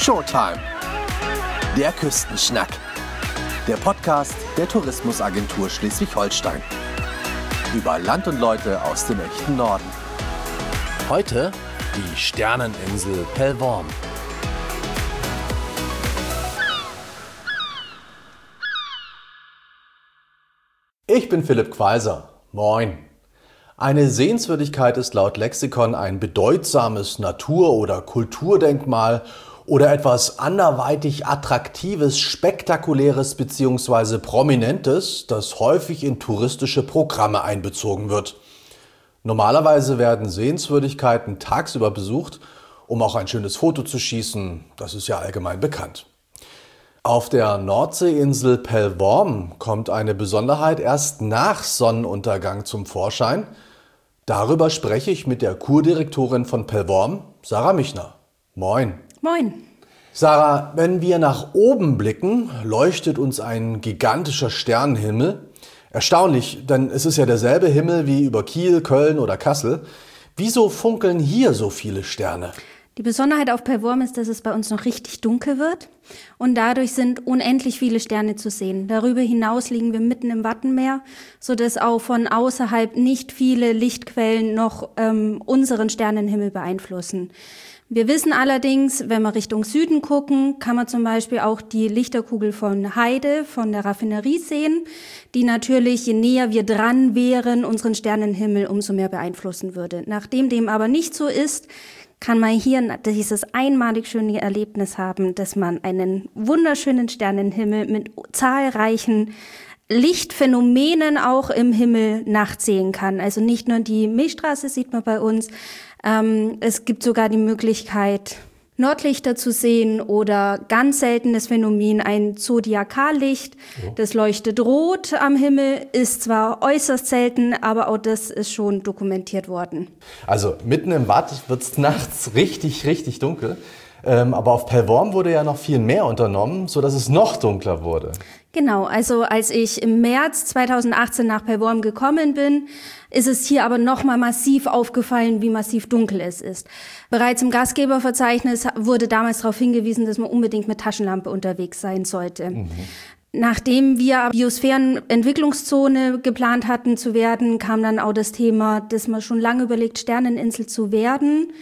Showtime. Der Küstenschnack. Der Podcast der Tourismusagentur Schleswig-Holstein. Über Land und Leute aus dem echten Norden. Heute die Sterneninsel Pellworm. Ich bin Philipp Quaiser. Moin. Eine Sehenswürdigkeit ist laut Lexikon ein bedeutsames Natur- oder Kulturdenkmal oder etwas anderweitig Attraktives, Spektakuläres bzw. Prominentes, das häufig in touristische Programme einbezogen wird. Normalerweise werden Sehenswürdigkeiten tagsüber besucht, um auch ein schönes Foto zu schießen. Das ist ja allgemein bekannt. Auf der Nordseeinsel Pellworm kommt eine Besonderheit erst nach Sonnenuntergang zum Vorschein. Darüber spreche ich mit der Kurdirektorin von Pellworm, Sarah Michner. Moin. Moin. Sarah, wenn wir nach oben blicken, leuchtet uns ein gigantischer Sternenhimmel. Erstaunlich, denn es ist ja derselbe Himmel wie über Kiel, Köln oder Kassel. Wieso funkeln hier so viele Sterne? Die Besonderheit auf Pellworm ist, dass es bei uns noch richtig dunkel wird und dadurch sind unendlich viele Sterne zu sehen. Darüber hinaus liegen wir mitten im Wattenmeer, sodass auch von außerhalb nicht viele Lichtquellen noch unseren Sternenhimmel beeinflussen. Wir wissen allerdings, wenn wir Richtung Süden gucken, kann man zum Beispiel auch die Lichterkugel von Heide, von der Raffinerie sehen, die natürlich, je näher wir dran wären, unseren Sternenhimmel umso mehr beeinflussen würde. Nachdem dem aber nicht so ist, kann man hier dieses einmalig schöne Erlebnis haben, dass man einen wunderschönen Sternenhimmel mit zahlreichen Lichtphänomenen auch im Himmel nachts sehen kann. Also nicht nur die Milchstraße sieht man bei uns, es gibt sogar die Möglichkeit, Nordlichter zu sehen oder ganz seltenes Phänomen, ein Zodiakallicht. Das leuchtet rot am Himmel, ist zwar äußerst selten, aber auch das ist schon dokumentiert worden. Also mitten im Watt wird es nachts richtig, richtig dunkel. Aber auf Pellworm wurde ja noch viel mehr unternommen, sodass es noch dunkler wurde. Genau, also als ich im März 2018 nach Pellworm gekommen bin, ist es hier aber nochmal massiv aufgefallen, wie massiv dunkel es ist. Bereits im Gastgeberverzeichnis wurde damals darauf hingewiesen, dass man unbedingt mit Taschenlampe unterwegs sein sollte. Nachdem wir Biosphärenentwicklungszone geplant hatten zu werden, kam dann auch das Thema, dass man schon lange überlegt, Sterneninsel zu werden.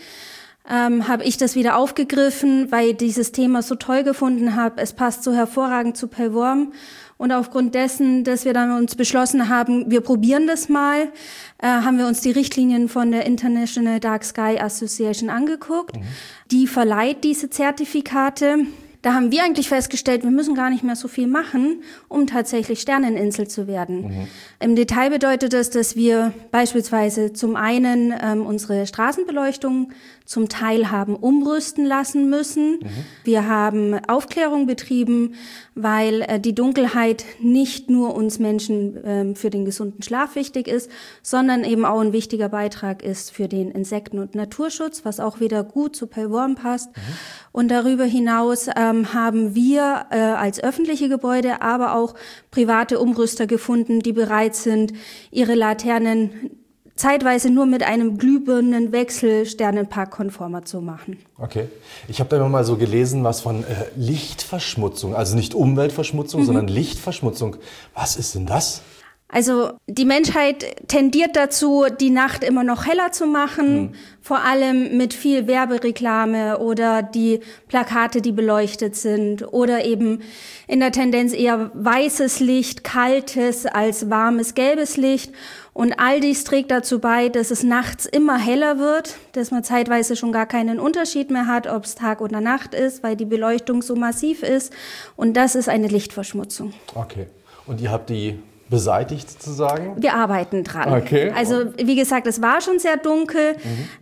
Habe ich das wieder aufgegriffen, weil ich dieses Thema so toll gefunden habe. Es passt so hervorragend zu Pellworm. Und aufgrund dessen, dass wir dann uns beschlossen haben, wir probieren das mal, haben wir uns die Richtlinien von der International Dark Sky Association angeguckt. Die verleiht diese Zertifikate. Da haben wir eigentlich festgestellt, wir müssen gar nicht mehr so viel machen, um tatsächlich Sterneninsel zu werden. Im Detail bedeutet das, dass wir beispielsweise zum einen unsere Straßenbeleuchtung zum Teil haben umrüsten lassen müssen. Wir haben Aufklärung betrieben, weil die Dunkelheit nicht nur uns Menschen für den gesunden Schlaf wichtig ist, sondern eben auch ein wichtiger Beitrag ist für den Insekten- und Naturschutz, was auch wieder gut zu Pellworm passt. Und darüber hinaus haben wir als öffentliche Gebäude, aber auch private Umrüster gefunden, die bereit sind, ihre Laternen zeitweise nur mit einem Glühbirnenwechsel sternenparkkonformer zu machen. Okay. Ich habe da immer mal so gelesen, was von Lichtverschmutzung, also nicht Umweltverschmutzung, sondern Lichtverschmutzung. Was ist denn das? Also die Menschheit tendiert dazu, die Nacht immer noch heller zu machen, vor allem mit viel Werbereklame oder die Plakate, die beleuchtet sind oder eben in der Tendenz eher weißes Licht, kaltes als warmes gelbes Licht. Und all dies trägt dazu bei, dass es nachts immer heller wird, dass man zeitweise schon gar keinen Unterschied mehr hat, ob es Tag oder Nacht ist, weil die Beleuchtung so massiv ist. Und das ist eine Lichtverschmutzung. Okay. Und ihr habt die beseitigt sozusagen? Wir arbeiten dran. Okay. Also wie gesagt, es war schon sehr dunkel,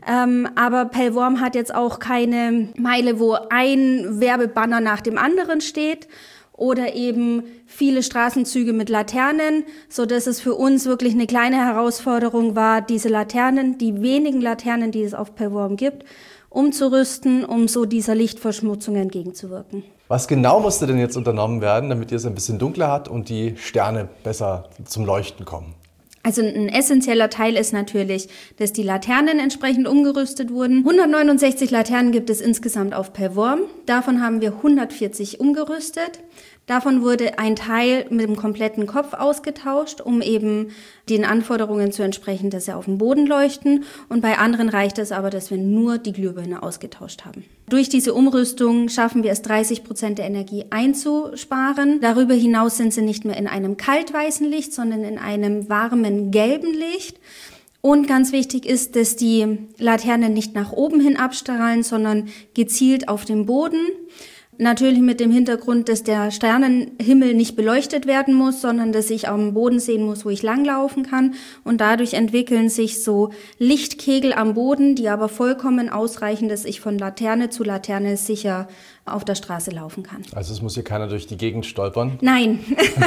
aber Pellworm hat jetzt auch keine Meile, wo ein Werbebanner nach dem anderen steht oder eben viele Straßenzüge mit Laternen, so dass es für uns wirklich eine kleine Herausforderung war, diese Laternen, die wenigen Laternen, die es auf Pellworm gibt, umzurüsten, um so dieser Lichtverschmutzung entgegenzuwirken. Was genau musste denn jetzt unternommen werden, damit ihr es ein bisschen dunkler habt und die Sterne besser zum Leuchten kommen? Also ein essentieller Teil ist natürlich, dass die Laternen entsprechend umgerüstet wurden. 169 Laternen gibt es insgesamt auf Pellworm. Davon haben wir 140 umgerüstet. Davon wurde ein Teil mit dem kompletten Kopf ausgetauscht, um eben den Anforderungen zu entsprechen, dass sie auf dem Boden leuchten. Und bei anderen reicht es aber, dass wir nur die Glühbirne ausgetauscht haben. Durch diese Umrüstung schaffen wir es, 30% der Energie einzusparen. Darüber hinaus sind sie nicht mehr in einem kaltweißen Licht, sondern in einem warmen gelben Licht. Und ganz wichtig ist, dass die Laternen nicht nach oben hin abstrahlen, sondern gezielt auf den Boden. Natürlich mit dem Hintergrund, dass der Sternenhimmel nicht beleuchtet werden muss, sondern dass ich am Boden sehen muss, wo ich langlaufen kann. Und dadurch entwickeln sich so Lichtkegel am Boden, die aber vollkommen ausreichen, dass ich von Laterne zu Laterne sicher auf der Straße laufen kann. Also es muss hier keiner durch die Gegend stolpern? Nein.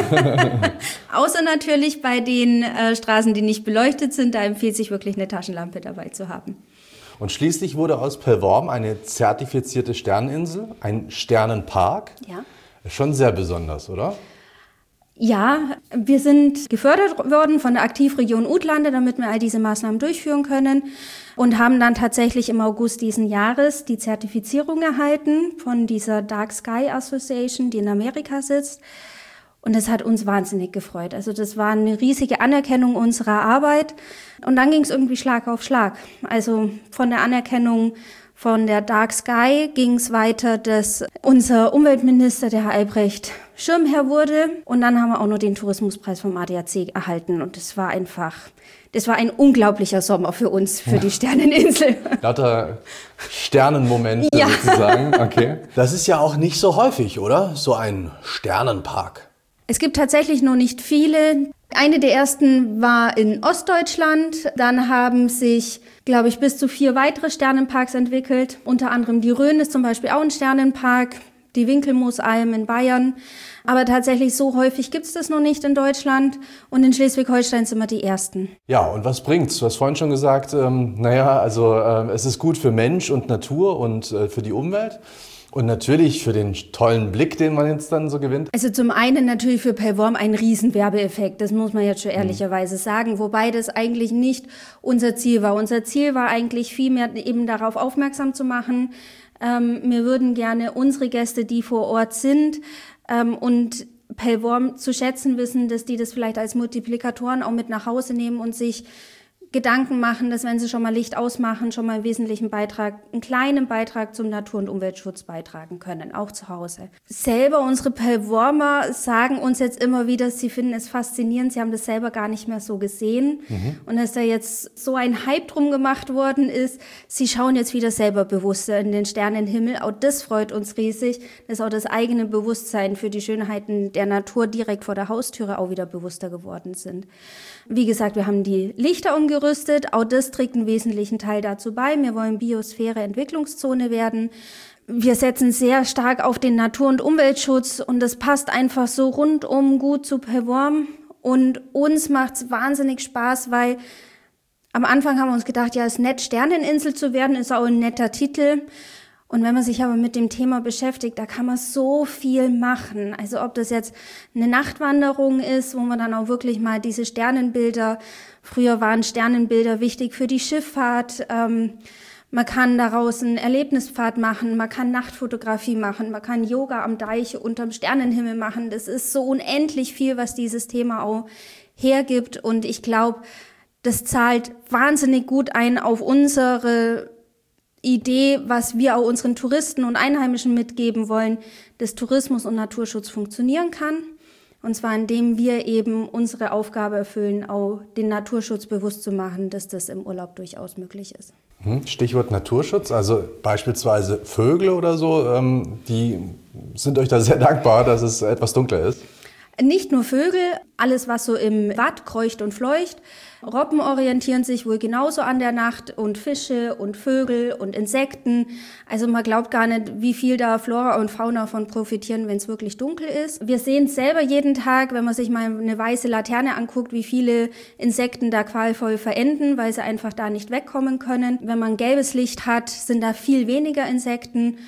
Außer natürlich bei den Straßen, die nicht beleuchtet sind, da empfiehlt sich wirklich eine Taschenlampe dabei zu haben. Und schließlich wurde aus Pellworm eine zertifizierte Sterneninsel, ein Sternenpark. Ja. Schon sehr besonders, oder? Ja, wir sind gefördert worden von der Aktivregion Utlande, damit wir all diese Maßnahmen durchführen können und haben dann tatsächlich im August diesen Jahres die Zertifizierung erhalten von dieser Dark Sky Association, die in Amerika sitzt. Und das hat uns wahnsinnig gefreut. Also das war eine riesige Anerkennung unserer Arbeit. Und dann ging es irgendwie Schlag auf Schlag. Also von der Anerkennung von der Dark Sky ging es weiter, dass unser Umweltminister, der Herr Albrecht, Schirmherr wurde. Und dann haben wir auch noch den Tourismuspreis vom ADAC erhalten. Und das war ein unglaublicher Sommer für uns, für die Sterneninsel. Lauter Sternenmomente sozusagen. Okay. Das ist ja auch nicht so häufig, oder? So ein Sternenpark. Es gibt tatsächlich noch nicht viele. Eine der ersten war in Ostdeutschland. Dann haben sich, glaube ich, bis zu 4 weitere Sternenparks entwickelt. Unter anderem die Rhön ist zum Beispiel auch ein Sternenpark, die Winkelmoosalm in Bayern. Aber tatsächlich so häufig gibt es das noch nicht in Deutschland. Und in Schleswig-Holstein sind wir die Ersten. Ja, und was bringt's? Du hast vorhin schon gesagt, es ist gut für Mensch und Natur und für die Umwelt. Und natürlich für den tollen Blick, den man jetzt dann so gewinnt. Also zum einen natürlich für Pellworm ein Riesenwerbeeffekt, das muss man jetzt schon ehrlicherweise sagen, wobei das eigentlich nicht unser Ziel war. Unser Ziel war eigentlich vielmehr eben darauf aufmerksam zu machen. Wir würden gerne unsere Gäste, die vor Ort sind und Pellworm zu schätzen wissen, dass die das vielleicht als Multiplikatoren auch mit nach Hause nehmen und sich Gedanken machen, dass wenn sie schon mal Licht ausmachen, schon mal einen wesentlichen Beitrag, einen kleinen Beitrag zum Natur- und Umweltschutz beitragen können, auch zu Hause. Selber unsere Pellwormer sagen uns jetzt immer wieder, sie finden es faszinierend, sie haben das selber gar nicht mehr so gesehen. Und dass da jetzt so ein Hype drum gemacht worden ist, sie schauen jetzt wieder selber bewusster in den Sternenhimmel. Auch das freut uns riesig, dass auch das eigene Bewusstsein für die Schönheiten der Natur direkt vor der Haustüre auch wieder bewusster geworden sind. Wie gesagt, wir haben die Lichter umgerüstet. Auch das trägt einen wesentlichen Teil dazu bei. Wir wollen Biosphäre-Entwicklungszone werden. Wir setzen sehr stark auf den Natur- und Umweltschutz und das passt einfach so rundum gut zu Pellworm. Und uns macht es wahnsinnig Spaß, weil am Anfang haben wir uns gedacht, ja, es ist nett, Sterneninsel zu werden, ist auch ein netter Titel. Und wenn man sich aber mit dem Thema beschäftigt, da kann man so viel machen. Also ob das jetzt eine Nachtwanderung ist, wo man dann auch wirklich mal diese Sternenbilder, früher waren Sternenbilder wichtig für die Schifffahrt, man kann daraus einen Erlebnispfad machen, man kann Nachtfotografie machen, man kann Yoga am Deich unterm Sternenhimmel machen. Das ist so unendlich viel, was dieses Thema auch hergibt. Und ich glaube, das zahlt wahnsinnig gut ein auf unsere Idee, was wir auch unseren Touristen und Einheimischen mitgeben wollen, dass Tourismus und Naturschutz funktionieren kann. Und zwar indem wir eben unsere Aufgabe erfüllen, auch den Naturschutz bewusst zu machen, dass das im Urlaub durchaus möglich ist. Stichwort Naturschutz, also beispielsweise Vögel oder so, die sind euch da sehr dankbar, dass es etwas dunkler ist. Nicht nur Vögel, alles was so im Watt kreucht und fleucht. Robben orientieren sich wohl genauso an der Nacht und Fische und Vögel und Insekten. Also man glaubt gar nicht, wie viel da Flora und Fauna von profitieren, wenn es wirklich dunkel ist. Wir sehen es selber jeden Tag, wenn man sich mal eine weiße Laterne anguckt, wie viele Insekten da qualvoll verenden, weil sie einfach da nicht wegkommen können. Wenn man gelbes Licht hat, sind da viel weniger Insekten.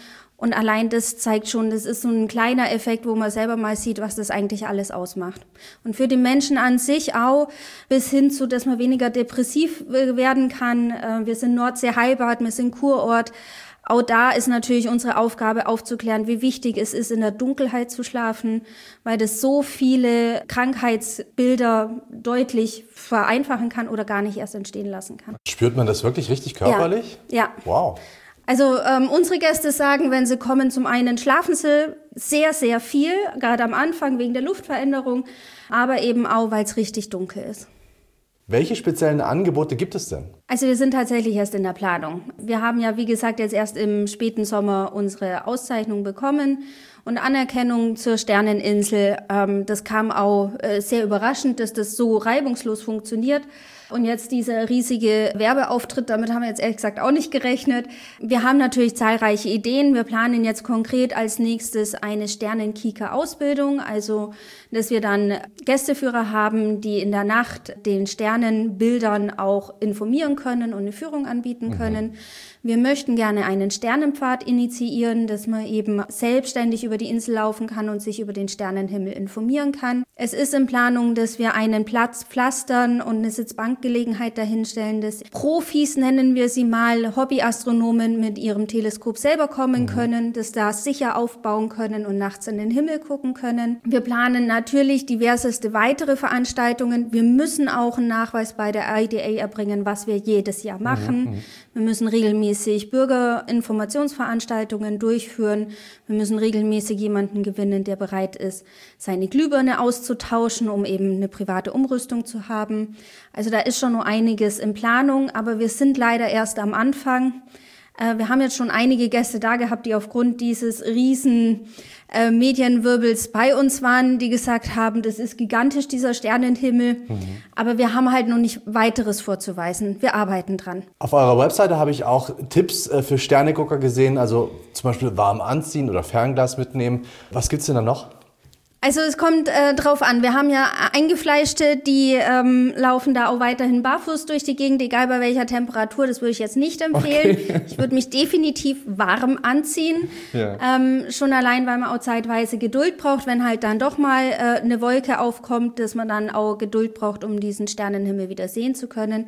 Und allein das zeigt schon, das ist so ein kleiner Effekt, wo man selber mal sieht, was das eigentlich alles ausmacht. Und für die Menschen an sich auch, bis hin zu, dass man weniger depressiv werden kann. Wir sind Nordsee-Heilbad, wir sind Kurort. Auch da ist natürlich unsere Aufgabe aufzuklären, wie wichtig es ist, in der Dunkelheit zu schlafen, weil das so viele Krankheitsbilder deutlich vereinfachen kann oder gar nicht erst entstehen lassen kann. Spürt man das wirklich richtig körperlich? Ja. Wow. Also unsere Gäste sagen, wenn sie kommen, zum einen schlafen sie sehr, sehr viel, gerade am Anfang wegen der Luftveränderung, aber eben auch, weil es richtig dunkel ist. Welche speziellen Angebote gibt es denn? Also wir sind tatsächlich erst in der Planung. Wir haben ja, wie gesagt, jetzt erst im späten Sommer unsere Auszeichnung bekommen und Anerkennung zur Sterneninsel. Das kam auch sehr überraschend, dass das so reibungslos funktioniert. Und jetzt dieser riesige Werbeauftritt, damit haben wir jetzt ehrlich gesagt auch nicht gerechnet. Wir haben natürlich zahlreiche Ideen. Wir planen jetzt konkret als nächstes eine Sternenkieker-Ausbildung, also dass wir dann Gästeführer haben, die in der Nacht den Sternenbildern auch informieren können und eine Führung anbieten können. Wir möchten gerne einen Sternenpfad initiieren, dass man eben selbstständig über die Insel laufen kann und sich über den Sternenhimmel informieren kann. Es ist in Planung, dass wir einen Platz pflastern und eine Sitzbankgelegenheit dahinstellen, dass Profis, nennen wir sie mal, Hobbyastronomen mit ihrem Teleskop selber kommen können, dass da sicher aufbauen können und nachts in den Himmel gucken können. Wir planen natürlich diverseste weitere Veranstaltungen. Wir müssen auch einen Nachweis bei der IDA erbringen, was wir jedes Jahr machen. Wir müssen regelmäßig Bürgerinformationsveranstaltungen durchführen. Wir müssen regelmäßig jemanden gewinnen, der bereit ist, seine Glühbirne auszutauschen, um eben eine private Umrüstung zu haben. Also da ist schon noch einiges in Planung, aber wir sind leider erst am Anfang. Wir haben jetzt schon einige Gäste da gehabt, die aufgrund dieses riesen Medienwirbels bei uns waren, die gesagt haben, das ist gigantisch, dieser Sternenhimmel. Aber wir haben halt noch nicht weiteres vorzuweisen. Wir arbeiten dran. Auf eurer Webseite habe ich auch Tipps für Sternegucker gesehen, also zum Beispiel warm anziehen oder Fernglas mitnehmen. Was gibt's denn da noch? Also es kommt drauf an. Wir haben ja Eingefleischte, die laufen da auch weiterhin barfuß durch die Gegend, egal bei welcher Temperatur. Das würde ich jetzt nicht empfehlen. Okay. Ich würde mich definitiv warm anziehen. Ja. Schon allein, weil man auch zeitweise Geduld braucht, wenn halt dann doch mal eine Wolke aufkommt, dass man dann auch Geduld braucht, um diesen Sternenhimmel wieder sehen zu können.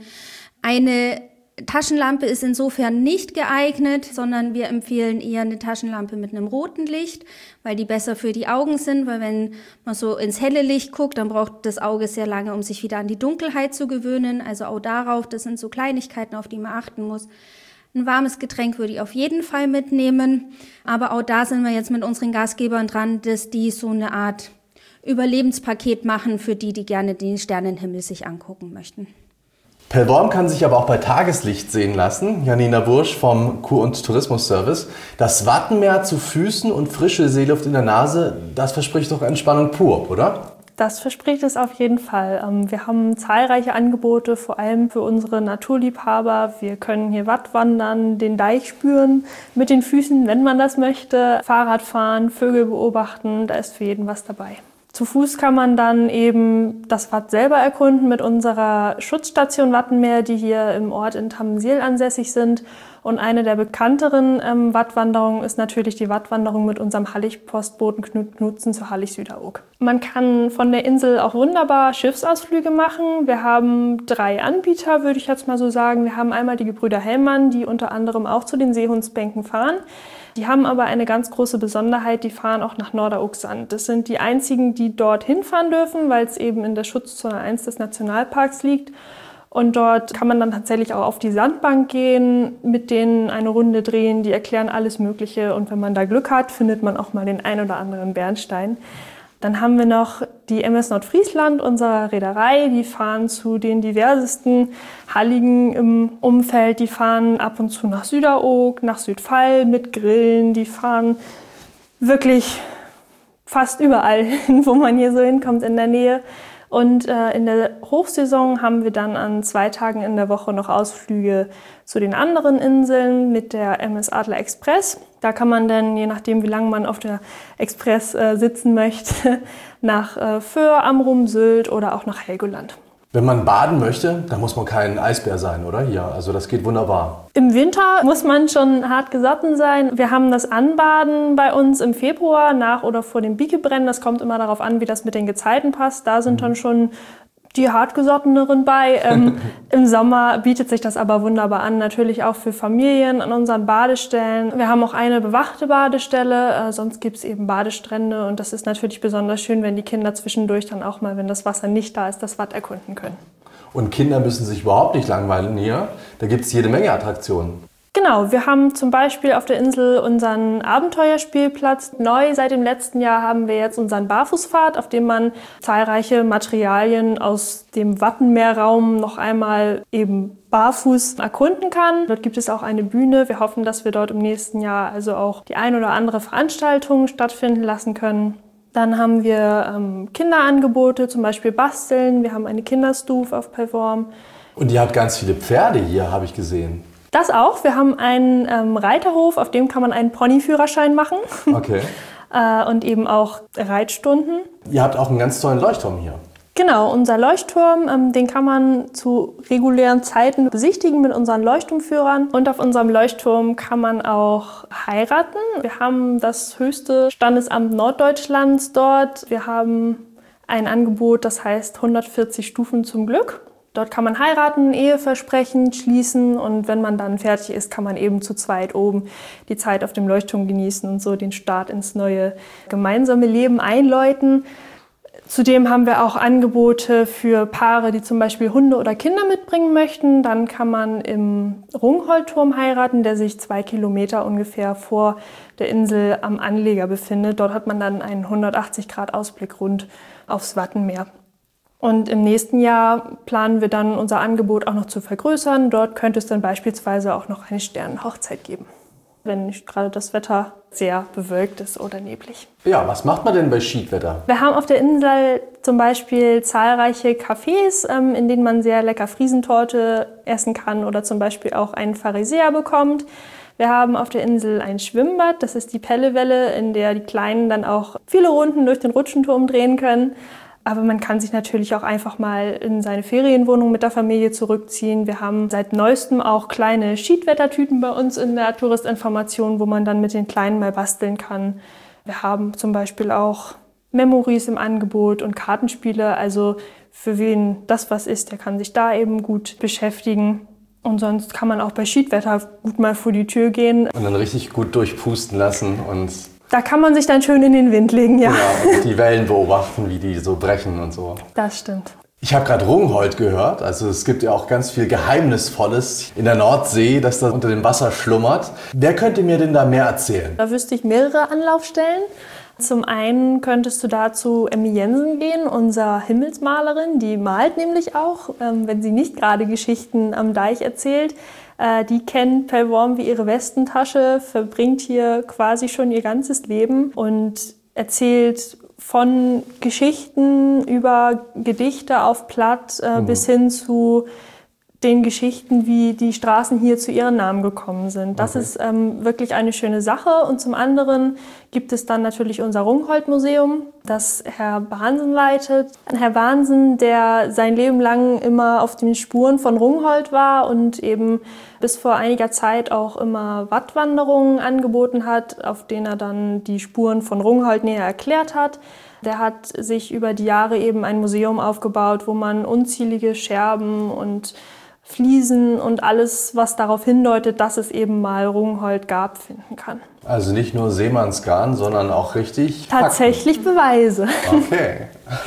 Eine Taschenlampe ist insofern nicht geeignet, sondern wir empfehlen eher eine Taschenlampe mit einem roten Licht, weil die besser für die Augen sind, weil wenn man so ins helle Licht guckt, dann braucht das Auge sehr lange, um sich wieder an die Dunkelheit zu gewöhnen. Also auch darauf, das sind so Kleinigkeiten, auf die man achten muss. Ein warmes Getränk würde ich auf jeden Fall mitnehmen, aber auch da sind wir jetzt mit unseren Gastgebern dran, dass die so eine Art Überlebenspaket machen für die, die gerne den Sternenhimmel sich angucken möchten. Pellworm kann sich aber auch bei Tageslicht sehen lassen. Janina Bursch vom Kur- und Tourismusservice. Das Wattenmeer zu Füßen und frische Seeluft in der Nase, das verspricht doch Entspannung pur, oder? Das verspricht es auf jeden Fall. Wir haben zahlreiche Angebote, vor allem für unsere Naturliebhaber. Wir können hier Wattwandern, den Deich spüren mit den Füßen, wenn man das möchte, Fahrrad fahren, Vögel beobachten, da ist für jeden was dabei. Zu Fuß kann man dann eben das Watt selber erkunden mit unserer Schutzstation Wattenmeer, die hier im Ort in Tammensiel ansässig sind. Und eine der bekannteren Wattwanderungen ist natürlich die Wattwanderung mit unserem Hallig-Postboten Knut Knutzen zur Hallig-Süderoog. Man kann von der Insel auch wunderbar Schiffsausflüge machen. Wir haben 3 Anbieter, würde ich jetzt mal so sagen. Wir haben einmal die Gebrüder Hellmann, die unter anderem auch zu den Seehundsbänken fahren. Die haben aber eine ganz große Besonderheit, die fahren auch nach Norderoogsand. Das sind die einzigen, die dort hinfahren dürfen, weil es eben in der Schutzzone 1 des Nationalparks liegt. Und dort kann man dann tatsächlich auch auf die Sandbank gehen, mit denen eine Runde drehen, die erklären alles Mögliche. Und wenn man da Glück hat, findet man auch mal den ein oder anderen Bernstein. Dann haben wir noch die MS Nordfriesland, unserer Reederei. Die fahren zu den diversesten Halligen im Umfeld. Die fahren ab und zu nach Süderoog, nach Südfall mit Grillen. Die fahren wirklich fast überall hin, wo man hier so hinkommt in der Nähe. Und in der Hochsaison haben wir dann an 2 Tagen in der Woche noch Ausflüge zu den anderen Inseln mit der MS Adler Express. Da kann man dann, je nachdem wie lange man auf der Express sitzen möchte, nach Föhr, Amrum, Sylt oder auch nach Helgoland. Wenn man baden möchte, dann muss man kein Eisbär sein, oder? Hier, also das geht wunderbar. Im Winter muss man schon hart gesotten sein. Wir haben das Anbaden bei uns im Februar nach oder vor dem Bikebrennen. Das kommt immer darauf an, wie das mit den Gezeiten passt. Da sind dann schon die hartgesotteneren bei. Im Sommer bietet sich das aber wunderbar an, natürlich auch für Familien an unseren Badestellen. Wir haben auch eine bewachte Badestelle, sonst gibt es eben Badestrände und das ist natürlich besonders schön, wenn die Kinder zwischendurch dann auch mal, wenn das Wasser nicht da ist, das Watt erkunden können. Und Kinder müssen sich überhaupt nicht langweilen hier, da gibt es jede Menge Attraktionen. Genau, wir haben zum Beispiel auf der Insel unseren Abenteuerspielplatz. Neu seit dem letzten Jahr haben wir jetzt unseren Barfußpfad, auf dem man zahlreiche Materialien aus dem Wattenmeerraum noch einmal eben barfuß erkunden kann. Dort gibt es auch eine Bühne. Wir hoffen, dass wir dort im nächsten Jahr also auch die ein oder andere Veranstaltung stattfinden lassen können. Dann haben wir Kinderangebote, zum Beispiel Basteln. Wir haben eine Kinderstufe auf Pellworm. Und ihr habt ganz viele Pferde hier, habe ich gesehen. Das auch. Wir haben einen Reiterhof, auf dem kann man einen Ponyführerschein machen. Okay. Und eben auch Reitstunden. Ihr habt auch einen ganz tollen Leuchtturm hier. Genau, unser Leuchtturm, den kann man zu regulären Zeiten besichtigen mit unseren Leuchtturmführern. Und auf unserem Leuchtturm kann man auch heiraten. Wir haben das höchste Standesamt Norddeutschlands dort. Wir haben ein Angebot, das heißt 140 Stufen zum Glück. Dort kann man heiraten, Eheversprechen schließen und wenn man dann fertig ist, kann man eben zu zweit oben die Zeit auf dem Leuchtturm genießen und so den Start ins neue gemeinsame Leben einläuten. Zudem haben wir auch Angebote für Paare, die zum Beispiel Hunde oder Kinder mitbringen möchten. Dann kann man im Rungholdturm heiraten, der sich 2 Kilometer ungefähr vor der Insel am Anleger befindet. Dort hat man dann einen 180-Grad-Ausblick rund aufs Wattenmeer. Und im nächsten Jahr planen wir dann unser Angebot auch noch zu vergrößern. Dort könnte es dann beispielsweise auch noch eine Sternenhochzeit geben, wenn nicht gerade das Wetter sehr bewölkt ist oder neblig. Ja, was macht man denn bei Schiedwetter? Wir haben auf der Insel zum Beispiel zahlreiche Cafés, in denen man sehr lecker Friesentorte essen kann oder zum Beispiel auch einen Pharisäer bekommt. Wir haben auf der Insel ein Schwimmbad, das ist die Pellewelle, in der die Kleinen dann auch viele Runden durch den Rutschenturm drehen können. Aber man kann sich natürlich auch einfach mal in seine Ferienwohnung mit der Familie zurückziehen. Wir haben seit neuestem auch kleine Schiedwettertüten bei uns in der Touristinformation, wo man dann mit den Kleinen mal basteln kann. Wir haben zum Beispiel auch Memories im Angebot und Kartenspiele. Also für wen das was ist, der kann sich da eben gut beschäftigen. Und sonst kann man auch bei Schiedwetter gut mal vor die Tür gehen. Und dann richtig gut durchpusten lassen und... Da kann man sich dann schön in den Wind legen, ja. Ja, und die Wellen beobachten, wie die so brechen und so. Das stimmt. Ich habe gerade Rungholt gehört. Also es gibt ja auch ganz viel Geheimnisvolles in der Nordsee, das da unter dem Wasser schlummert. Wer könnte mir denn da mehr erzählen? Da wüsste ich mehrere Anlaufstellen. Zum einen könntest du da zu Emmy Jensen gehen, unserer Himmelsmalerin. Die malt nämlich auch, wenn sie nicht gerade Geschichten am Deich erzählt. Die kennt Pellworm wie ihre Westentasche, verbringt hier quasi schon ihr ganzes Leben und erzählt von Geschichten über Gedichte auf Platt bis hin zu den Geschichten, wie die Straßen hier zu ihren Namen gekommen sind. Das ist wirklich eine schöne Sache. Und zum anderen gibt es dann natürlich unser Rungholt-Museum, das Herr Bahnsen leitet. Herr Bahnsen, der sein Leben lang immer auf den Spuren von Rungholt war und eben bis vor einiger Zeit auch immer Wattwanderungen angeboten hat, auf denen er dann die Spuren von Rungholt näher erklärt hat. Der hat sich über die Jahre eben ein Museum aufgebaut, wo man unzählige Scherben und Fliesen und alles, was darauf hindeutet, dass es eben mal Rungholt gab, finden kann. Also nicht nur Seemannsgarn, sondern auch richtig tatsächlich Fakten. Beweise. Okay.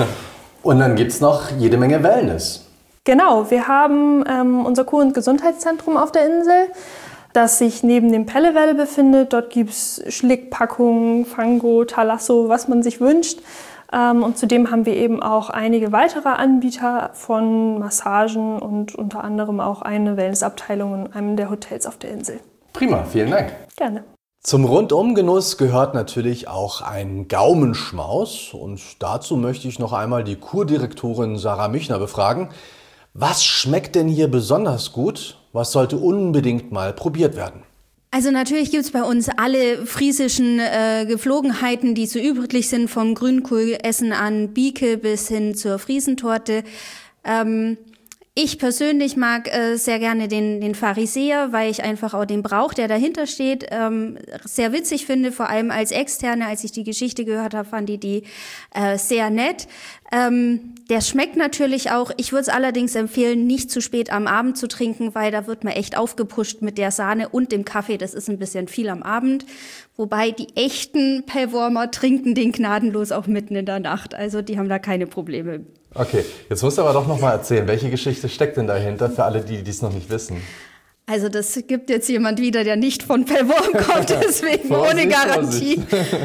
Und dann gibt es noch jede Menge Wellness. Genau, wir haben unser Kur- und Gesundheitszentrum auf der Insel, das sich neben dem Pellewelle befindet. Dort gibt es Schlickpackungen, Fango, Thalasso, was man sich wünscht. Und zudem haben wir eben auch einige weitere Anbieter von Massagen und unter anderem auch eine Wellnessabteilung in einem der Hotels auf der Insel. Prima, vielen Dank. Gerne. Zum Rundumgenuss gehört natürlich auch ein Gaumenschmaus. Und dazu möchte ich noch einmal die Kurdirektorin Sarah Michner befragen. Was schmeckt denn hier besonders gut? Was sollte unbedingt mal probiert werden? Also natürlich gibt's bei uns alle friesischen Geflogenheiten, die so üblich sind, vom Grünkohlessen an Bieke bis hin zur Friesentorte. Ich persönlich mag sehr gerne den Pharisäer, weil ich einfach auch den Brauch, der dahinter steht, sehr witzig finde. Vor allem als Externe, als ich die Geschichte gehört habe, fand ich die sehr nett. Der schmeckt natürlich auch. Ich würde es allerdings empfehlen, nicht zu spät am Abend zu trinken, weil da wird man echt aufgepusht mit der Sahne und dem Kaffee. Das ist ein bisschen viel am Abend. Wobei die echten Pellwormer trinken den gnadenlos auch mitten in der Nacht. Also die haben da keine Probleme. Okay, jetzt musst du aber doch noch mal erzählen, welche Geschichte steckt denn dahinter für alle, die es noch nicht wissen? Also das gibt jetzt jemand wieder, der nicht von Pellworm kommt, deswegen ohne Garantie.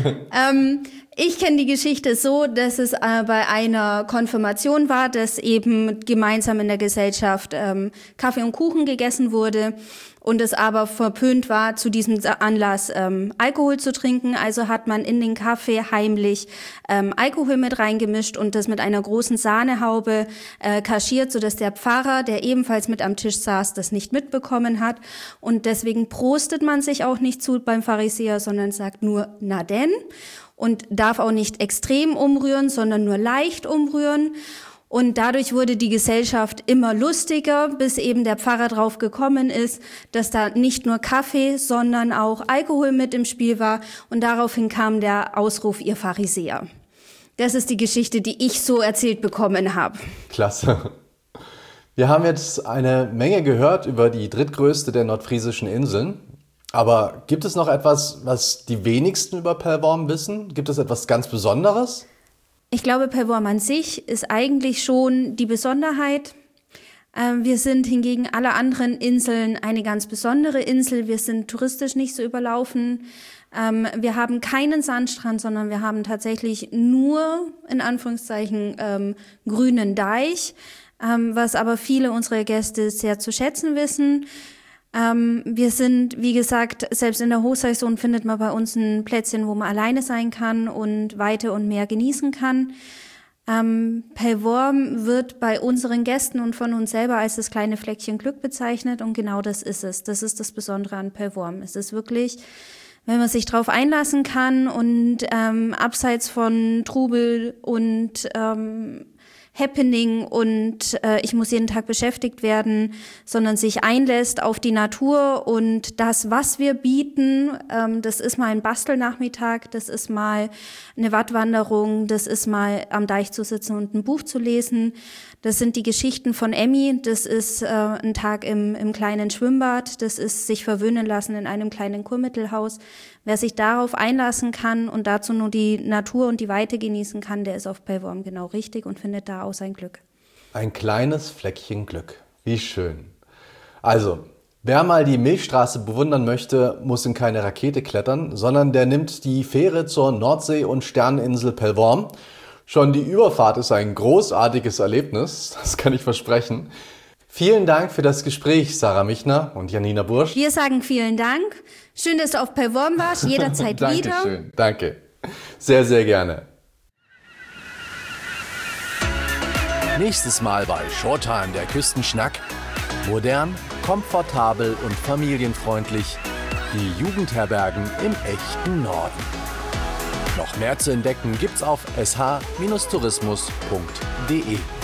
Ich kenne die Geschichte so, dass es bei einer Konfirmation war, dass eben gemeinsam in der Gesellschaft Kaffee und Kuchen gegessen wurde und es aber verpönt war, zu diesem Anlass Alkohol zu trinken. Also hat man in den Kaffee heimlich Alkohol mit reingemischt und das mit einer großen Sahnehaube kaschiert, sodass der Pfarrer, der ebenfalls mit am Tisch saß, das nicht mitbekommen hat. Und deswegen prostet man sich auch nicht zu beim Pharisäer, sondern sagt nur na denn. Und darf auch nicht extrem umrühren, sondern nur leicht umrühren. Und dadurch wurde die Gesellschaft immer lustiger, bis eben der Pfarrer drauf gekommen ist, dass da nicht nur Kaffee, sondern auch Alkohol mit im Spiel war. Und daraufhin kam der Ausruf, ihr Pharisäer. Das ist die Geschichte, die ich so erzählt bekommen habe. Klasse. Wir haben jetzt eine Menge gehört über die drittgrößte der nordfriesischen Inseln. Aber gibt es noch etwas, was die wenigsten über Pellworm wissen? Gibt es etwas ganz Besonderes? Ich glaube, Pellworm an sich ist eigentlich schon die Besonderheit. Wir sind hingegen alle anderen Inseln eine ganz besondere Insel. Wir sind touristisch nicht so überlaufen. Wir haben keinen Sandstrand, sondern wir haben tatsächlich nur, in Anführungszeichen, grünen Deich, was aber viele unserer Gäste sehr zu schätzen wissen. Wir sind, wie gesagt, selbst in der Hochsaison findet man bei uns ein Plätzchen, wo man alleine sein kann und Weite und Meer genießen kann. Pellworm wird bei unseren Gästen und von uns selber als das kleine Fleckchen Glück bezeichnet und genau das ist es. Das ist das Besondere an Pellworm. Es ist wirklich, wenn man sich drauf einlassen kann und abseits von Trubel und Happening und ich muss jeden Tag beschäftigt werden, sondern sich einlässt auf die Natur und das, was wir bieten, das ist mal ein Bastelnachmittag, das ist mal eine Wattwanderung, das ist mal am Deich zu sitzen und ein Buch zu lesen. Das sind die Geschichten von Emmy, das ist ein Tag im kleinen Schwimmbad, das ist sich verwöhnen lassen in einem kleinen Kurmittelhaus. Wer sich darauf einlassen kann und dazu nur die Natur und die Weite genießen kann, der ist auf Pellworm genau richtig und findet da auch sein Glück. Ein kleines Fleckchen Glück. Wie schön. Also, wer mal die Milchstraße bewundern möchte, muss in keine Rakete klettern, sondern der nimmt die Fähre zur Nordsee- und Sterneninsel Pellworm. Schon die Überfahrt ist ein großartiges Erlebnis, das kann ich versprechen. Vielen Dank für das Gespräch, Sarah Michner und Janina Bursch. Wir sagen vielen Dank. Schön, dass du auf Pellworm warst, jederzeit wieder. Dankeschön, danke. Sehr, sehr gerne. Nächstes Mal bei Showtime der Küstenschnack. Modern, komfortabel und familienfreundlich. Die Jugendherbergen im echten Norden. Noch mehr zu entdecken gibt's auf sh-tourismus.de.